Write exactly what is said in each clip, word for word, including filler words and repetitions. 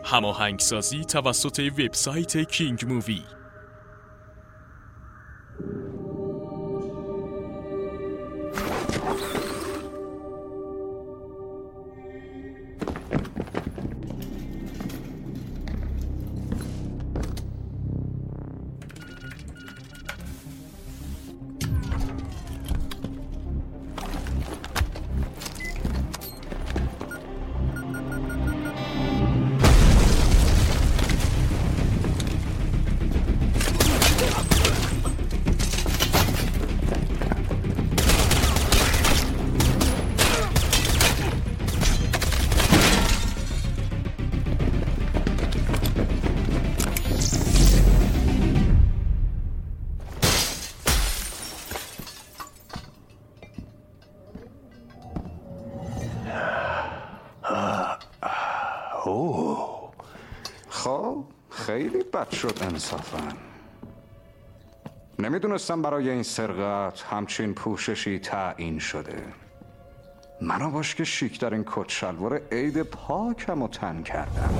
هماهنگسازی توسط وبسایت کینگ مووی. خب خیلی بد شد انصافا. نمیدونستم برای این سرقت همچین پوششی تعیین شده. منو باش که شیک در این کت شلوار عید پاکم و تن کردم.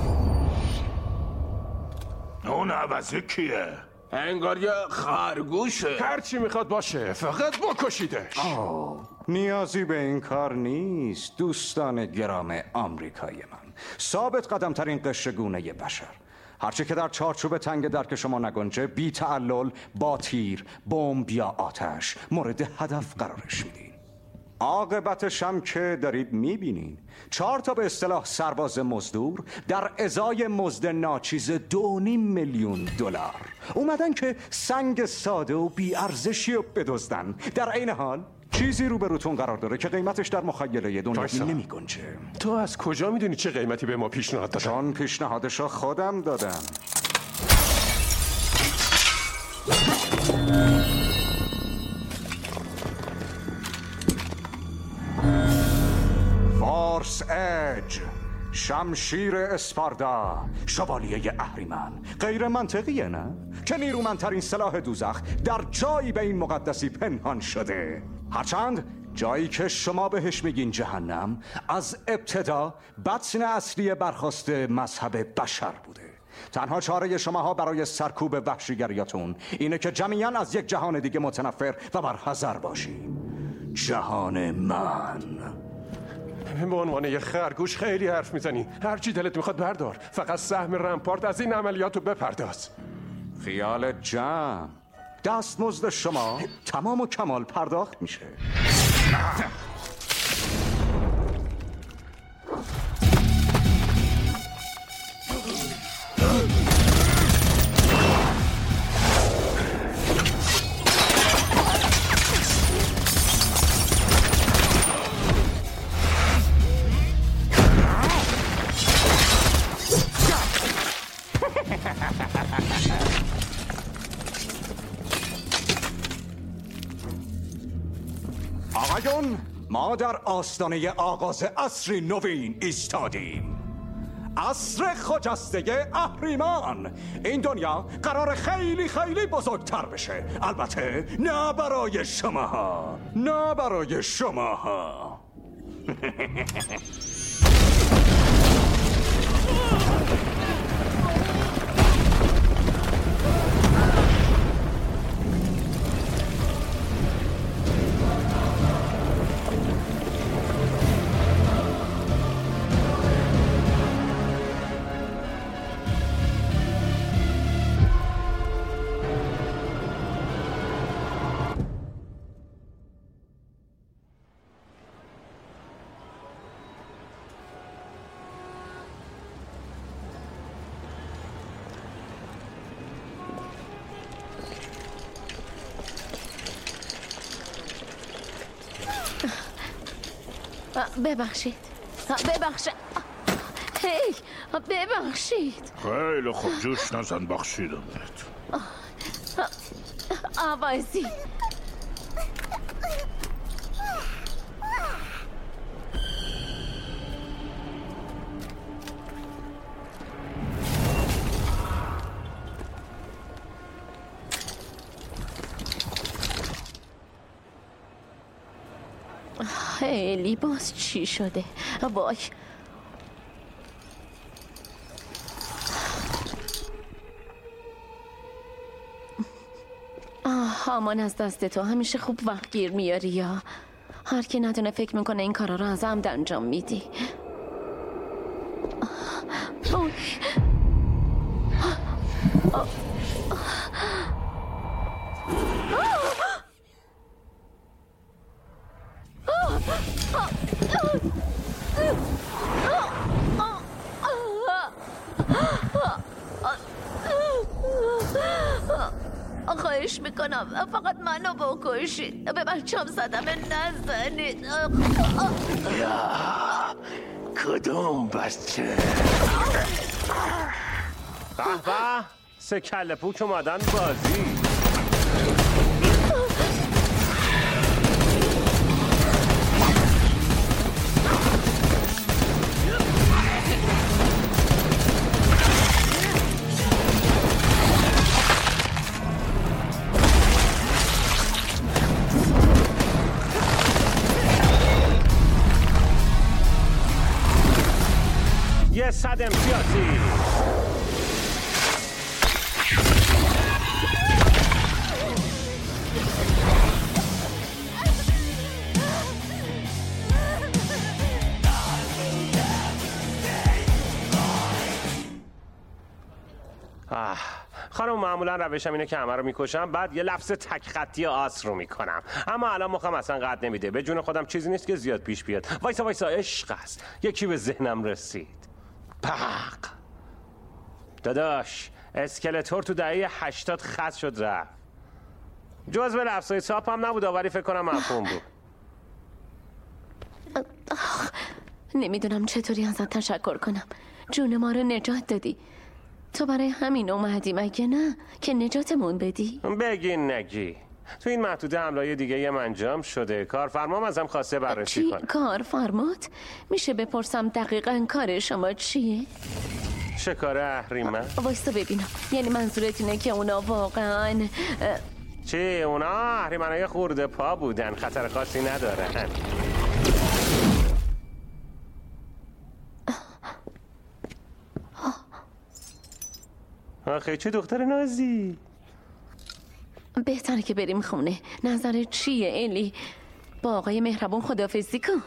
اون عوضی کیه؟ انگار یه خرگوشه. هرچی میخواد باشه، فقط بکشیدش. آه، نیازی به این کار نیست دوستان گرام آمریکایی من. ثابت قدم ترین قشرگونه بشر. هرچی که در چارچوب تنگ درک شما نگنجه، بی تعلل با تیر، بمب یا آتش مورد هدف قرارش میدین. عاقبتش هم که دارید میبینین. چهار تا به اصطلاح سرباز مزدور در ازای مزد ناچیز دو نیم میلیون دلار اومدن که سنگ ساده و بی ارزشی رو بدزدن. در عین حال چیزی روبروتون قرار داره که قیمتش در مخیله دنیایی نمی گنجه. تو از کجا میدونی چه قیمتی به ما پیشنهاد دادن؟ چون پیشنهادشو خودم دادم. فورس اج، شمشیر اسپاردا، شوالیه اهریمن. غیر منطقیه نه؟ که نیرومندترین سلاح دوزخ در جایی به این مقدسی پنهان شده. هرچند جایی که شما بهش میگین جهنم، از ابتدا بطن اصلی برخاست مذهب بشر بوده. تنها چاره شماها برای سرکوب وحشیگریاتون اینه که جمعیاً از یک جهان دیگه متنفر و برحذر باشین. جهان من. به عنوان یه خرگوش خیلی حرف میزنی. هرچی دلت میخواد بردار، فقط سهم رمپارت از این عملیاتو بپرداز. خیال جمع. دستمزد شما تمام و کمال پرداخت میشه. آقایون، ما در آستانه آغاز عصری نوین ایستادیم. عصر خجسته اهریمن. این دنیا قرار خیلی خیلی بزرگتر بشه. البته نه برای شماها، نه برای شماها. ببخشید ببخشید هی ببخشید. خیلی خوب، جوش نزن، بخشیدمت. آوازی خیلی باز چی شده؟ وای هامان از دست تو همیشه خوب وقت گیر میاری یا هر کی ندونه فکر میکنه این کارا رو از عمد انجام میدی. اوی. خواهش میکنم فقط منو بکشید، به بچه‌ام صدمه نزنید. یا کدوم بچه؟ به به، سه کله پوک اومدن بازی. یه صد امتیازی. آه خانم، معمولا روشم اینه که همه رو میکشم، بعد یه لفظ تک خطی آس رو میکنم، اما الان مخم اصلا قد نمیده. به جون خودم چیزی نیست که زیاد پیش بیاد. وایسا وایسا، عشق است. یکی به ذهنم رسید. پق داداش، اسکلتور تو دهه هشتاد خط شد رفت. جز به لفظای چاپ هم نبود، آوری فکر کنم مفهوم بود. نمیدونم چطوری ازت تشکر کنم. جون ما رو نجات دادی. تو برای همین اومدی مگه نه؟ که نجاتمون بدی؟ بگین نگی. تو این محدوده حملای دیگه یه انجام شده. کارفرمام ازم خواسته بررسی کنه. چی؟ کارفرمات؟ میشه بپرسم دقیقاً کار شما چیه؟ شکار اهریمن؟ وایستا ببینم. یعنی منظورت اینه که اونا واقعاً چی؟ اونا اهریمنای خورده پا بودن، خطر خاصی ندارن. آخه چه دختر نازی. بهتره که بریم خونه. نظرت چیه الی؟ با آقای مهربون خداحافظی کن.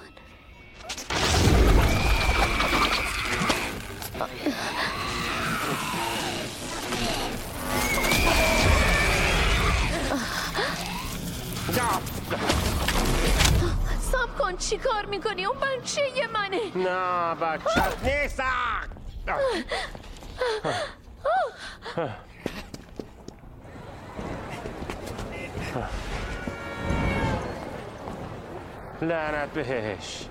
صبر کن، چی کار میکنی؟ اون بچه یه منه. نه بچه نیست. لعنت بهش.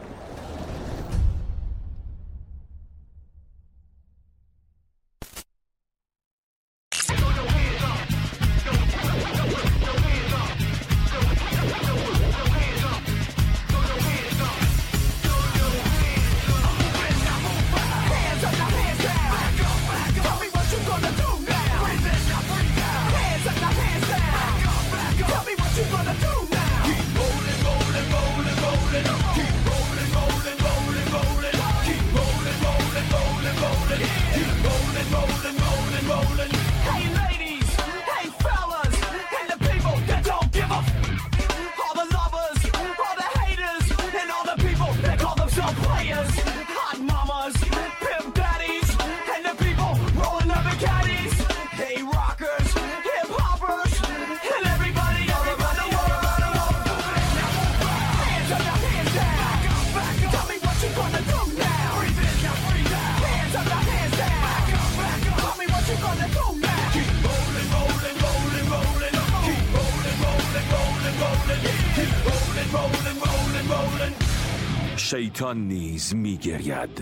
شیطان نیز میگرید.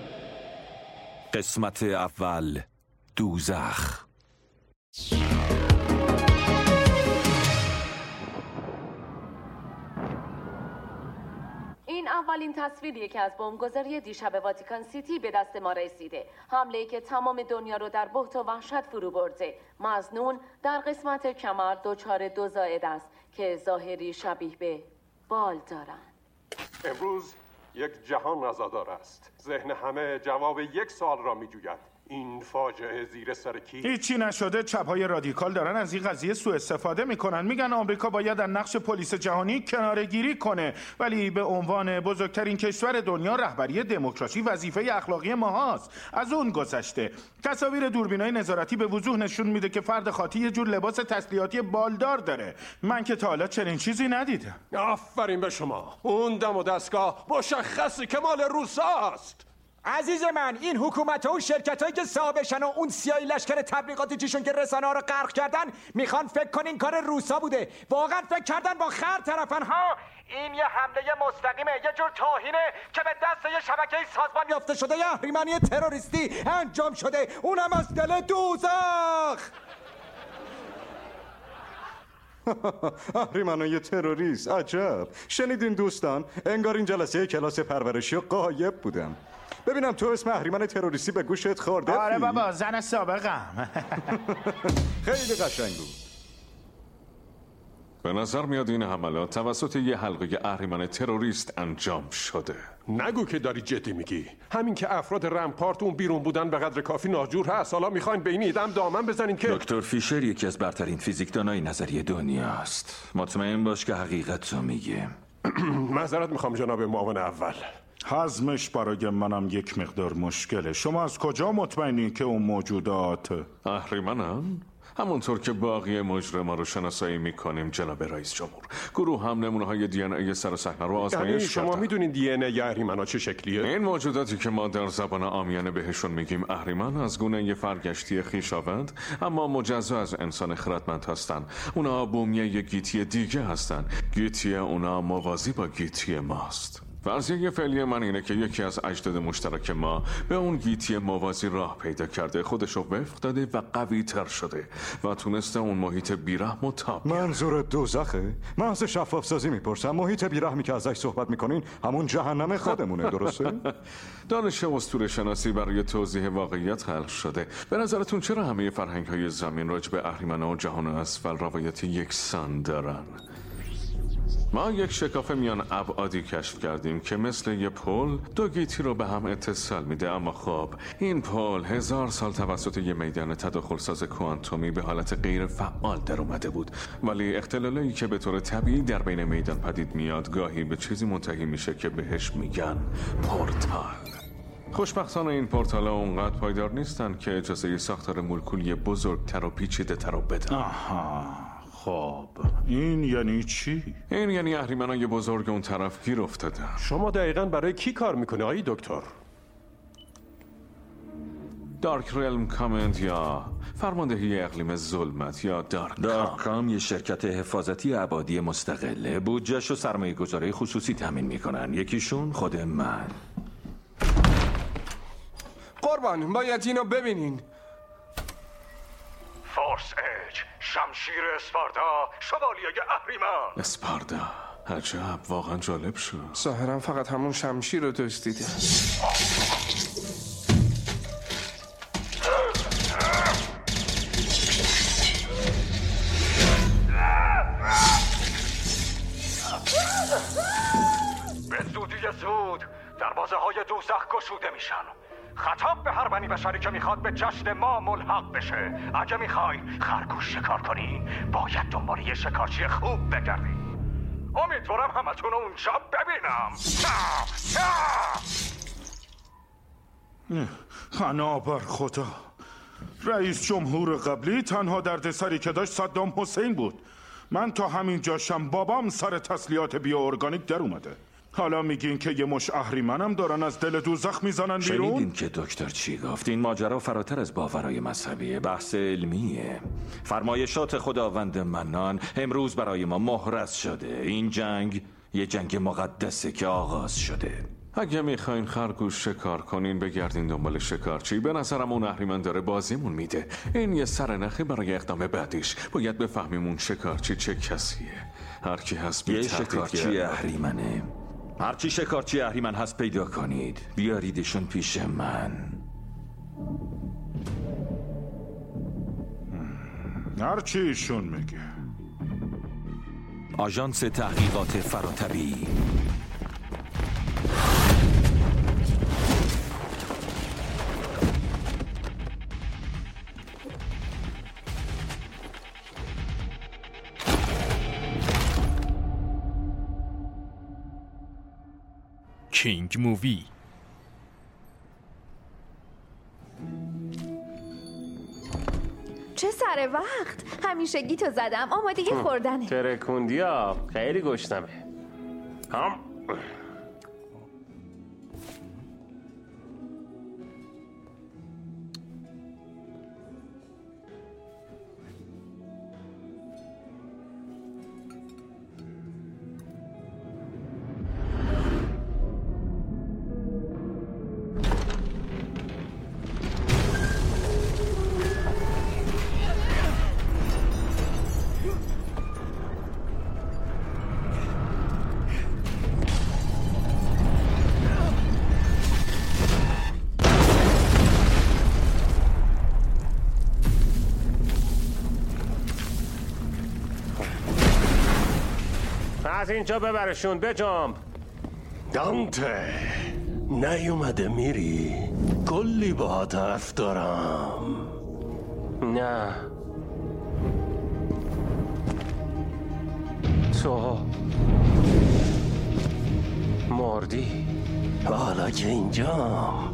قسمت اول، دوزخ. این اولین تصویریه که از بمبگذاری دیشب واتیکان سیتی به دست ما رسیده. حمله‌ای که تمام دنیا رو در بهت و وحشت فرو برده. مظنون در قسمت کمر دچار دو زائد است که ظاهری شبیه به بال دارند. امروز یک جهان عزادار است. ذهن همه جواب یک سوال را می جوید. این فاجعه زیر سر کی؟ هیچی نشده. چپ‌های رادیکال دارن از این قضیه سوء استفاده میکنن. میگن آمریکا باید در نقش پلیس جهانی کناره‌گیری کنه، ولی به عنوان بزرگترین کشور دنیا رهبری دموکراسی وظیفه اخلاقی ماهاست. از اون گذشته تصاویر دوربینای نظارتی به وضوح نشون میده که فرد خاطی یه جور لباس تسلیحاتی بالدار داره. من که تا حالا چنین چیزی ندیدم. آفرین به شما. اون دم و دستگاه مشخصی که مال روساست. عزیز من، این حکومت ها و شرکت هایی که صاحبشن و اون سیاهی لشکر تبلیغاتی چیشون که رسانه ها رو غرق کردن میخوان فکر کنین کار روسا بوده. واقعا فکر کردن با خر طرفن ها. این یه حمله مستقیمه، یه جور توهینه که به دست یه شبکه سازمان یافته شده یه اهریمنی تروریستی انجام شده، اونم از دل دوزخ. اهریمنای تروریست، عجب. شنیدین دوستان؟ انگار این جلسه کلاس پرورشی و غایب بودم. ببینم تو اسم اهریمن تروریستی به گوشت خورده؟ آره بابا، زن سابقم. خیلی قشنگ بود. به نظر میاد این حملات توسط یه حلقه اهریمن تروریست انجام شده. نگو که داری جدی میگی. همین که افراد رمپارت اون بیرون بودن به قدر کافی ناجور هست. حالا میخواین به این ایدم دامن بزنین که دکتر فیشر یکی از برترین فیزیکدانای نظریه دنیاست. مطمئن باش که حقیقت رو میگه. معذرت میخوام جناب معاون اول. هضمش برای منم یک مقدار مشکله. شما از کجا مطمئنین که اون موجودات اهریمنن؟ همونطور که باقی مجرما رو شناسایی میکنیم جناب رئیس جمهور. گروه هم نمونه های دی ان ای سر صحنه رو آزمایش شما کردن. میدونین دی ان ای اهریمن‌ها چه شکلیه؟ این موجوداتی که ما در زبان عامیانه بهشون میگیم اهریمن از گونه فرگشتی خویشاوند اما مجزا از انسان خردمند هستن. اونا بومیه یک گیتی دیگه هستن. گیتی اونا موازی با گیتی ماست. فرضیه فعلی من اینه که یکی از اجداد مشترک ما به اون گیتی موازی راه پیدا کرده، خودشو وفق داده و قوی تر شده و تونسته اون محیط بیرحم و تاب. منظور دوزخه؟ من از شفاف سازی میپرسم. محیط بیرحمی که ازش صحبت میکنین همون جهنم خودمونه، درسته؟ دانش اسطوره شناسی برای توضیح واقعیت خلق شده. به نظرتون چرا همه فرهنگ های زمین راجع به اهریمن‌ها و جهان اسفل روایت یکسان دارن؟ ما یک شکاف میان ابعادی کشف کردیم که مثل یه پل دو گیتی رو به هم اتصال میده، اما خب این پل هزار سال توسط یه میدان تداخلساز کوانتومی به حالت غیر فعال در اومده بود، ولی اختلالایی که به طور طبیعی در بین میدان پدید میاد گاهی به چیزی منتهی میشه که بهش میگن پورتال. خوشبختانه این پورتال‌ها اونقدر پایدار نیستن که اجازه ساختار مولکولی بزرگتر و پیچیده‌تر رو بدن. آها، خب این یعنی چی؟ این یعنی اهریمنای بزرگ اون طرف گیر افتادن. شما دقیقاً برای کی کار میکنه آقای دکتر؟ دارک ریلم کامند یا فرماندهی اقلیم ظلمت یا دارک دارک کام یه شرکت حفاظتی ابعادی مستقله. بودجه‌ش و سرمایه گذاری خصوصی تامین میکنن. یکیشون خود من. قربان باید اینو ببینین. فورس اج، شمشیر اسپارتا، شوالیه اهریمن. اسپارتا، عجب، واقعا جالب شد. ظاهرا فقط همون شمشیر رو دزدیده. به زودی زود دروازه های دوزخ گشوده میشن. خطاب به هر بنی بشری که میخواد به جشن ما ملحق بشه. اگه میخوای خرگوش شکار کنی باید دنبال یه شکارچی خوب بگردی. امیدوارم همتون اونجا ببینم. حنا بر خدا. رئیس جمهور قبلی تنها دردسری که داشت صدام حسین بود. من تا همین جاشم بابام سر تسلیحات بیوارگانیک در اومده. حالا میگین که یه مش اهریمنم دارن از دل دوزخ میزنن بیرون؟ شنیدین که دکتر چی گفت؟ این ماجرا فراتر از باورهای مذهبیه، بحث علمیه. فرمایشات خداوند منان امروز برای ما محرز شده. این جنگ یه جنگ مقدسه که آغاز شده. اگه میخواین خرگوش شکار کنین بگردین دنبال شکارچی. به نظرم اون اهریمن داره بازیمون میده. این یه سرنخی برای اقدام بعدیش. باید بفهمیم اون شکارچی چه کسیه. هر کی هست یه شکارچی اهریمنه. هرچی شکارچی اهریمن هست پیدا کنید، بیاریدشون پیش من. هرچی ایشون میگه. آژانس تحقیقات فراتبی. کینگ مووی. چه سر وقت، همیشه گیتو زدم آمادگی خوردنه. ترکوندی ها، خیلی گشنمه. هم از اینجا ببرشون، بجنب. دانته نیومده میری؟ کلی با طرف دارم. نه تو مردی. حالا که اینجام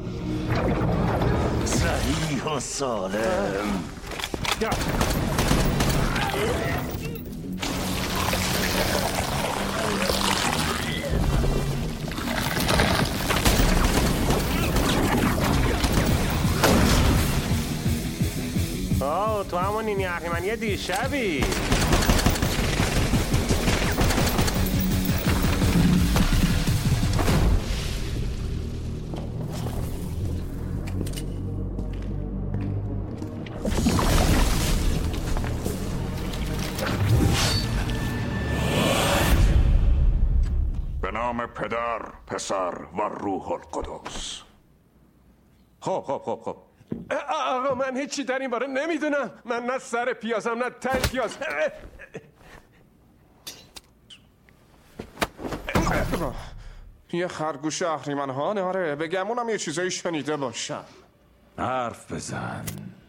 صحیح و سالم. آه تو همون نینی اهریمنی دیشبی. به نام پدر، پسر و روح القدس. خب خب خب خب آقا من هیچی در این باره نمیدونم. من نه سر پیازم نه ته پیاز. یه خرگوش اهریمن‌ها. آره بگمونم یه چیزایی شنیده باشم. حرف بزن.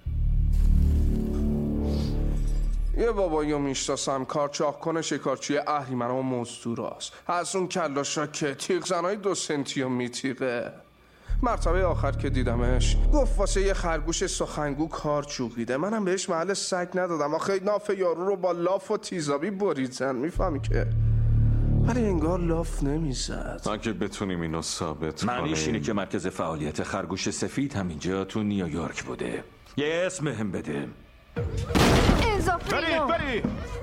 یه بابایو میشناسم، کارچاق کنه شکارچی اهریمن و مزدوراست. از اون کلاشا که تیغ زنهای دو سنتیو میتیقه. مرتبه آخر که دیدمش گفت واسه یه خرگوش سخنگو کار چوقیده. منم بهش محل سگ ندادم، آخه ناف یارو رو با لاف و تیزابی بریدن، میفهمی که. ولی انگار لاف نمیزد. اگه بتونیم اینو ثابت کنیم. معنیش اینه که مرکز فعالیت خرگوش سفید همینجا تو نیویورک بوده. یه اسم هم بده. برید برید.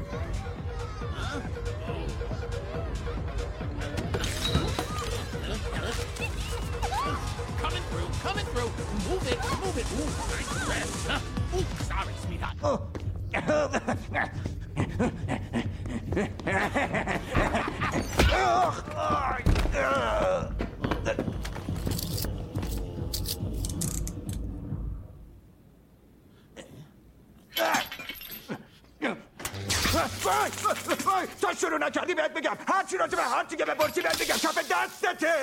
Coming through. Move it, move it. Ooh, nice dress. Huh? Ooh, sorry, sweetheart. Oh. تا شروع نکردی بهت بگم هرچی راجع به هر چیگه بپرسی بهت بگم کف دستته.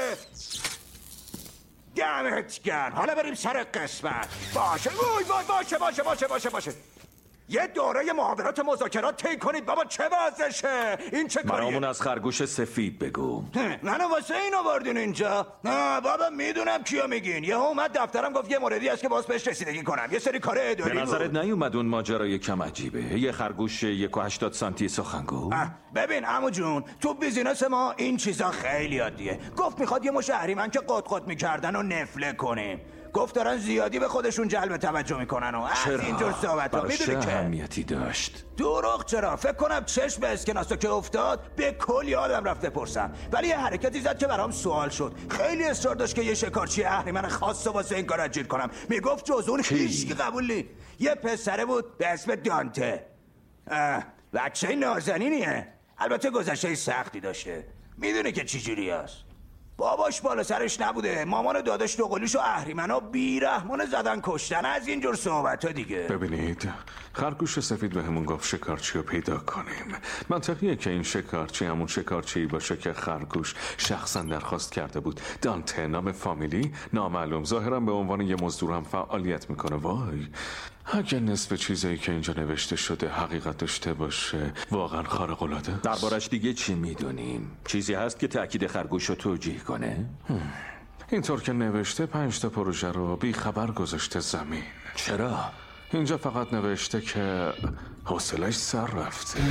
دمت گرم. حالا بریم سر قسمت. باشه وای وای باشه باشه باشه باشه باشه یه دوره محاورات مذاکرات طی کنید. بابا چه وضعشه؟ این چه کاریه؟ برامون از خرگوش سفید بگو. منو واسه این آوردین اینجا؟ نه بابا میدونم کیو میگین. یه اومد دفترم گفت یه موردی هست که باز بهش رسیدگی کنم. یه سری کار اداری. به نظرت نیومد اون ماجرای کم عجیبه؟ یه خرگوش یک و هشتاد سانتی سخنگو؟ ببین عمو جون، تو بیزینس ما این چیزا خیلی عادیه. گفت میخواد یه مش اهریمن که قط قط میکردن و نفله کنیم. گفت دارن زیادی به خودشون جلب توجه میکنن و از اینجور صحبت ها. میدونی که اهمیتی داشت؟ دروغ چرا؟ فکر کنم چشم اسکناسو که افتاد به کلی آدم رفت بپرسم. ولی یه حرکتی زد که برام سوال شد. خیلی اصرار داشت که یه شکارچی اهریمن خاص واسه این کار اجیر کنم. میگفت جز اون هیچ قبول نی. یه پسره بود به اسم دانته. بچه نازنینیه. البته گذشته سختی داشته. میدونه که چی جوری هست. باباش بالا سرش نبوده. مامان و داداش دوقلیش و اهریمنا بیرحمانه زدن کشتن. از اینجور صحبت ها دیگه. ببینید خرگوش سفید به همون گفت شکارچی رو پیدا کنیم. منطقیه که این شکارچی همون شکارچی باشه که خرگوش شخصا درخواست کرده بود. دانته نام فامیلی نامعلوم، ظاهرا به عنوان یه مزدور هم فعالیت میکنه. وای اگه نصف چیزایی که اینجا نوشته شده حقیقت داشته باشه واقعا خارق العاده است. دربارش دیگه چی میدونیم؟ چیزی هست که تأکید خرگوش رو توجیه کنه؟ اینطور که نوشته پنج تا پروژه رو بی خبر گذاشته زمین. چرا؟ اینجا فقط نوشته که حوصلش سر رفته.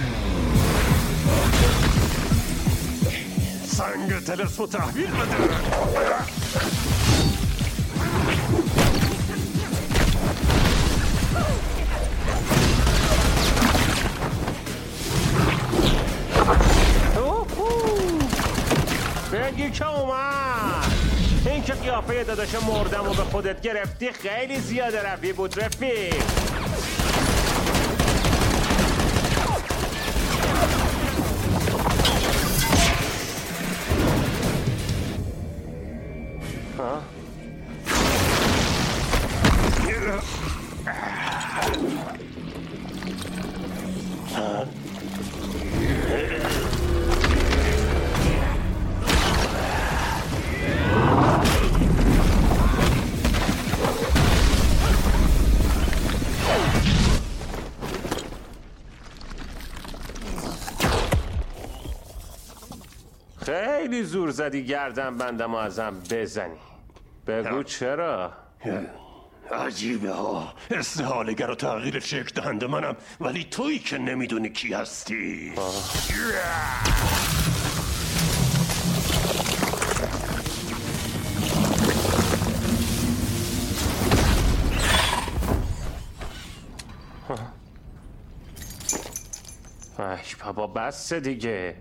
سنگ تلسمو تحویل بده. بگی که اومد. این که قیافه داداش مردم و به خودت گرفتی خیلی زیاده روی بود رفیق. ها؟ خیلی زور زدی گردن بندم ازم بزنی. بگو چرا؟ عجیبه ها، استحالگر و تغییر شکل دهنده منم، ولی تویی که نمیدونی کی هستی. ای بابا بس دیگه.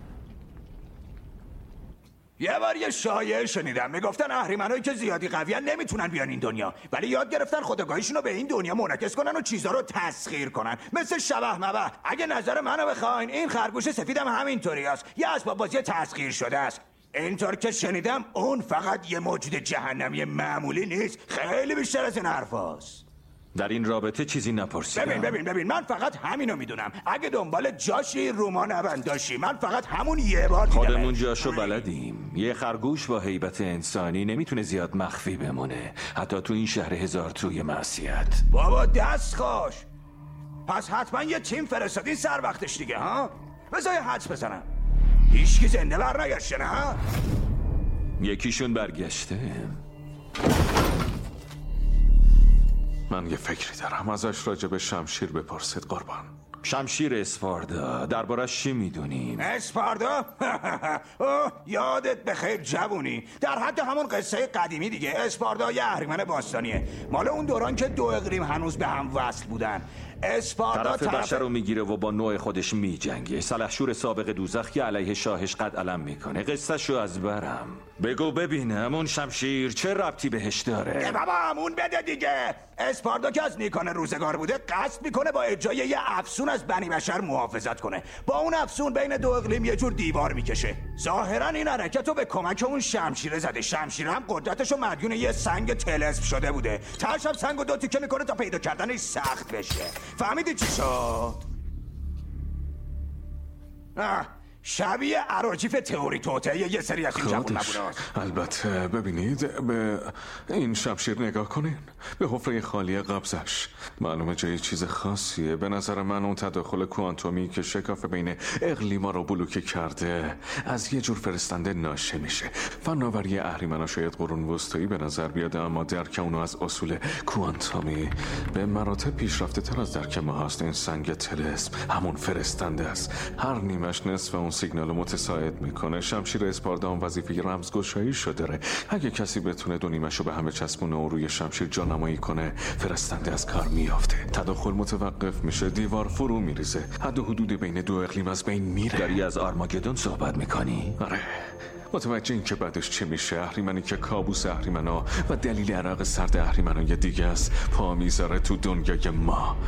یه بار یه شایعه شنیدم میگفتن اهریمنایی که زیادی قویان نمیتونن بیان این دنیا، ولی یاد گرفتن خودآگاهیشون رو به این دنیا منعکس کنن و چیزا رو تسخیر کنن، مثل شبح مبح. اگه نظر منو بخواین این خرگوش سفیدم همینطوری است، یه اسباب بازی تسخیر شده است. اینطور که شنیدم اون فقط یه موجود جهنمی معمولی نیست، خیلی بیشتر از این حرفاست. در این رابطه چیزی نپرسیدم. ببین ببین ببین من فقط همینو میدونم. اگه دنبال جاشی روما نبنداشی، من فقط همون یه بار دیدم. خودمون جاشو بلدیم. یه خرگوش با هیبت انسانی نمیتونه زیاد مخفی بمونه، حتی تو این شهر هزار توی معصیت. بابا دست خوش. پس حتما یه تیم فرستادین سر وقتش دیگه ها؟ بذار حدس بزنم هیچکی زنده برنگشته نه؟ یکیشون برگشته. من یه فکری دارم، ازش راجع به شمشیر بپرسید قربان. شمشیر اسپاردا، دربارش چی میدونین؟ اسپاردا؟ اوه یادت بخیر جوونی، در حد همون قصه قدیمی دیگه. اسپاردا یه اهریمن باستانیه، مال اون دوران که دو اقلیم هنوز به هم وصل بودن. اسپاردا طرف طرف بشر رو میگیره و با نوع خودش میجنگه. سلحشور سابق دوزخ که علیه شاهش قد علم میکنه. قصه شو از برم بگو ببینم اون شمشیر چه ربطی بهش داره؟ ای بابا همون بده دیگه. اسپاردا که از نیکان روزگار بوده قصد میکنه با اجرای یه افسون از بنی بشر محافظت کنه. با اون افسون بین دو اقلیم یه جور دیوار میکشه. ظاهرا این حرکت رو به کمک اون شمشیره زده. شمشیر هم قدرتشو مدیون یه سنگ طلسم شده بوده. تاشم سنگو دو تیکه میکنه تا پیدا کردنش سخت بشه. فهمیدی چی شد؟ آه شبیه اراجیف تئوری توته یه سری از این جوون نبوده. البته ببینید به این شمشیر نگاه کنین، به حفره خالی قبضش. معلومه جای چیز خاصیه. به نظر من اون تداخل کوانتومی که شکاف بین اقلیما رو بلوکه کرده از یه جور فرستنده ناشی میشه. فناوری اهریمنا شاید قرون وسطایی به نظر بیاد، اما درک اونو از اصول کوانتومی به مراتب پیشرفته تر از درک ما هست. این سنگ طلسم همون فرستنده است، هر نیمش نصف اون سیگنال متساعد میکنه. شمشیر اسپاردا وظیفه رمزگشایی شده. اگه کسی بتونه دو نیمشو به همه چسبونه و روی شمشیر جانمایی کنه، فرستنده از کار میافته. تداخل متوقف میشه، دیوار فرو میریزه، حد و حدود بین دو اقلیم از بین میره. داری از آرماگدون صحبت میکنی؟ آره. متوجه این که بعدش چی میشه؟ اهریمنی که کابوس اهریمنا و دلیل عرق سرد اهریمنای دیگه است، پا میذاره تو دنیای ما.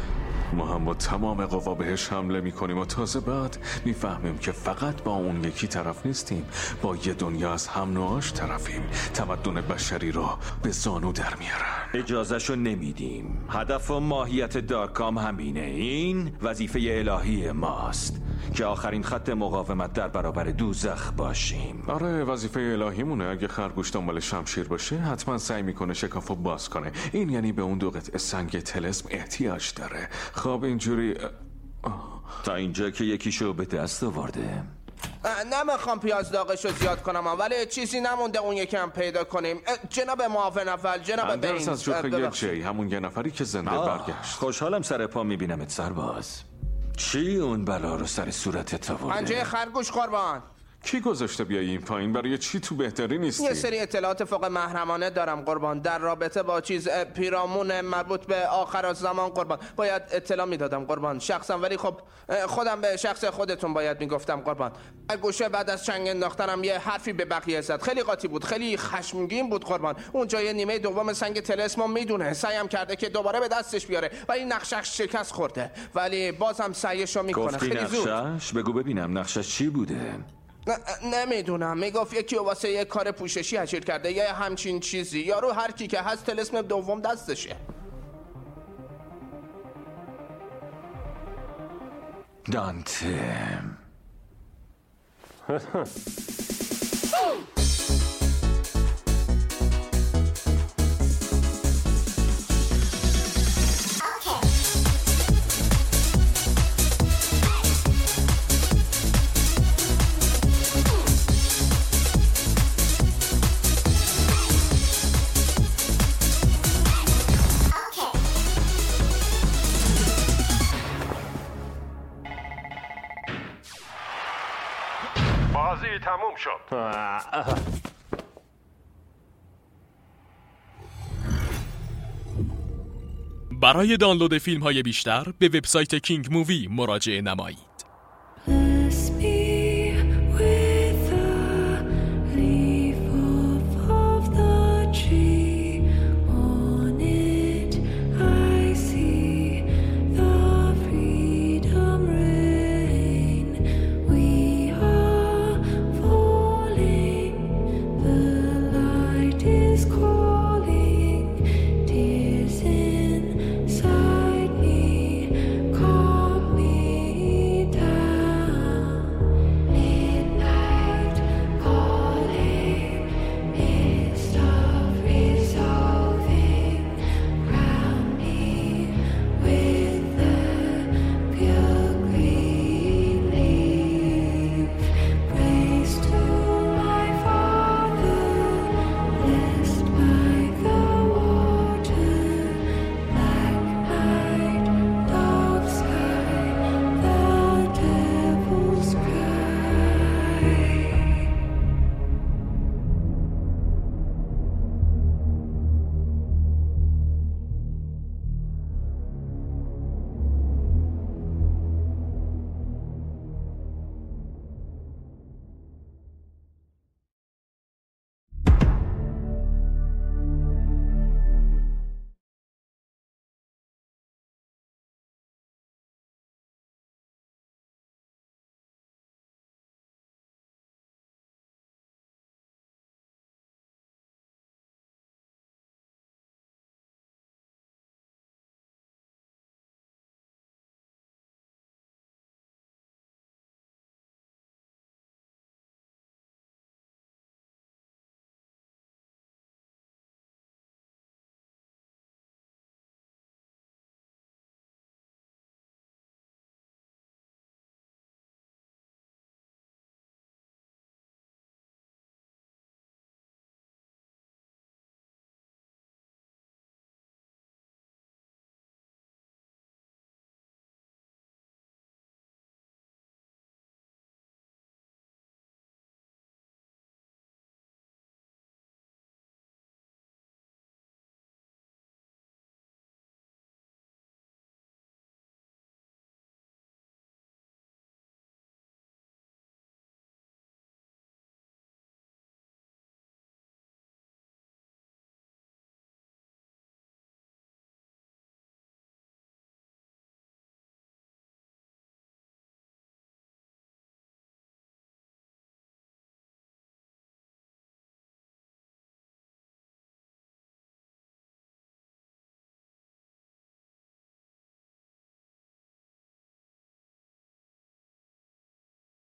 ما هم با تمام قوا بهش حمله میکنیم و تازه بعد میفهمیم که فقط با اون یکی طرف نیستیم، با یه دنیا از هم نوعاش طرفیم. تمدن بشری رو به زانو در میارن. اجازهشو نمیدیم. هدف و ماهیت دارکام همینه. این وظیفه الهی ماست که آخرین خط مقاومت در برابر دوزخ باشیم. آره وظیفه الهیمونه. اگه خرگوش دنبال شمشیر باشه حتما سعی میکنه شکافو باز کنه. این یعنی به اون دو قطعه سنگ طلسم احتیاج داره. خب اینجوری تا اینجا که یکیشو به دست آورده. نمیخوام پیاز داغشو زیاد کنم ولی چیزی نمونده اون یکم پیدا کنیم. جناب معاون اول، جناب اندرس از بینز، جوخه جی، همون یه نفری که زنده برگشت. خوشحالم سر پا میبینمت سرباز. چی اون بلا رو سر صورتت آورده؟ پنجه خرگوش قربان. کی گذاشته بیایی این پایین؟ برای چی تو بهتری نیستی؟ یه سری اطلاعات فوق محرمانه دارم قربان، در رابطه با چیز پیرامون مربوط به آخر زمان قربان. باید اطلاع میدادم قربان شخصا، ولی خب خودم به شخص خودتون باید میگفتم قربان. گوشه بعد از چنگ انداختنم یه حرفی به بقیه زد، خیلی قاطی بود، خیلی خشمگین بود قربان. اون جای نیمه دوم سنگ طلسم میدونه، سعیم کرده که دوباره به دستش بیاره ولی نقشش شکست خورده، ولی بازم سعیشو میکنه. خیلی زود. نقشش؟ بگو ببینم نقشش چی بوده؟ نمیدونم، میگفت یکی واسه یه کار پوششی اجیر کرده یا همچین چیزی. یارو هر کی که هست طلسم دوم دستشه. دانته بازی تموم شد. برای دانلود فیلم های بیشتر به وبسایت کینگ مووی مراجعه نمایید.